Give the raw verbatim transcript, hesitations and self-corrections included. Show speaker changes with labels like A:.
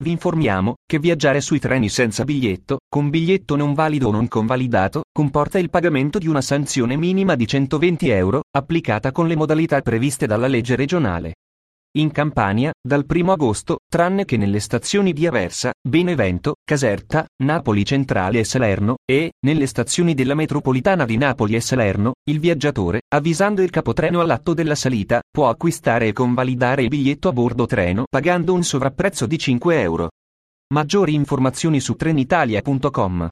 A: Vi informiamo che viaggiare sui treni senza biglietto, con biglietto non valido o non convalidato, comporta il pagamento di una sanzione minima di centoventi euro, applicata con le modalità previste dalla legge regionale. In Campania, dal primo agosto, tranne che nelle stazioni di Aversa, Benevento, Caserta, Napoli Centrale e Salerno, e, nelle stazioni della metropolitana di Napoli e Salerno, il viaggiatore, avvisando il capotreno all'atto della salita, può acquistare e convalidare il biglietto a bordo treno pagando un sovrapprezzo di cinque euro. Maggiori informazioni su trenitalia punto com.